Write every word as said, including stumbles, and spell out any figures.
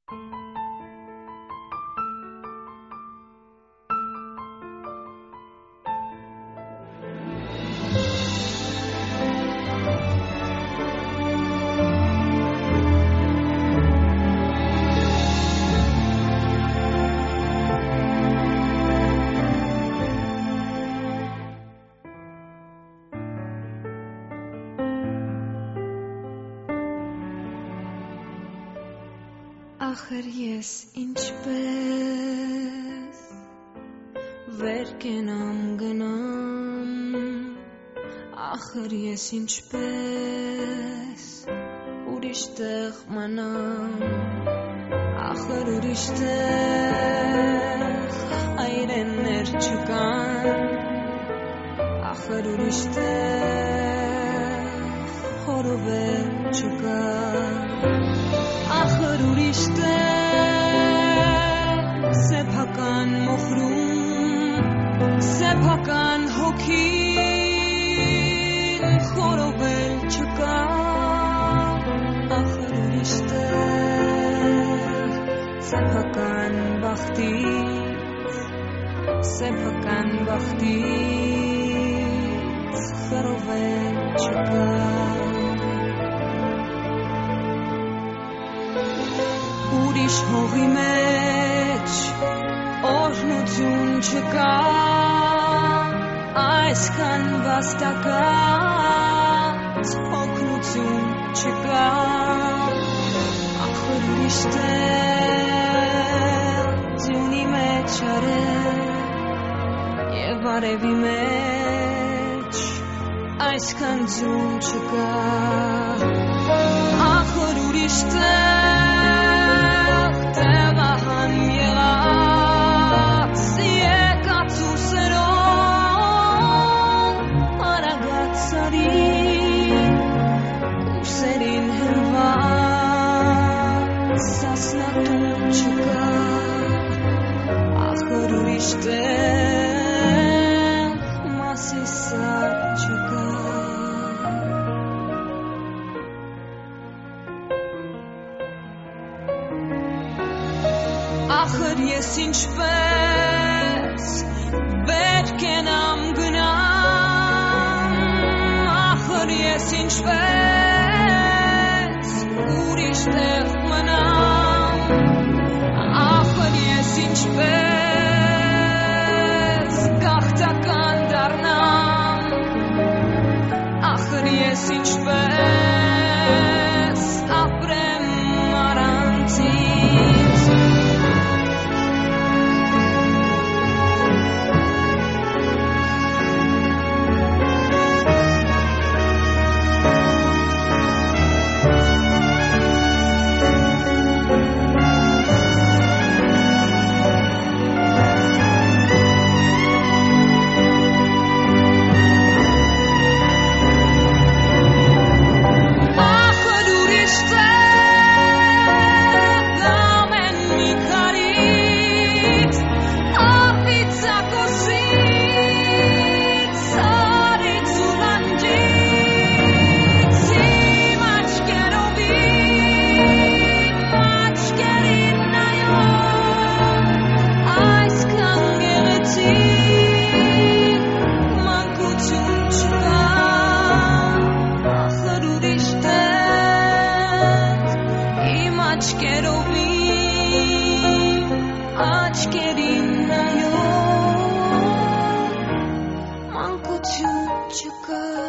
Ախր ես ինչպես վեր կենամ գնամ Ախր ես ինչպես ուրիշ տեղ մնամ Ախր ուրիշ տեղ այրեններ չկան Ախր ուրիշ տեղ հորովել չկան Ախր ուրիշ տեղ սեփական մոխրում սեփական հոգին խորովել չկա Ախր ուրիշ տեղ սեփական բախտից սեփական բախտից խորովել չկա Ուրիշ հողի մեջ օրհնություն չկա այսքան վաստակած հոգնություն չկա Ախր ուրիշ տեղ ձյունի մեջ արև և արևի մեջ այսքան ձյուն չկա Ախր ուրիշ տեղ Ախր ես ինչպես վեր կենամ գնամ Ախր ես ինչպես ուրիշ տեղ մնամ Ախր ես ինչպես գաղթական դառնամ Ախր ես ինչպես ապրեմ առանցից Aşkerin nayo, mankutun çıkar.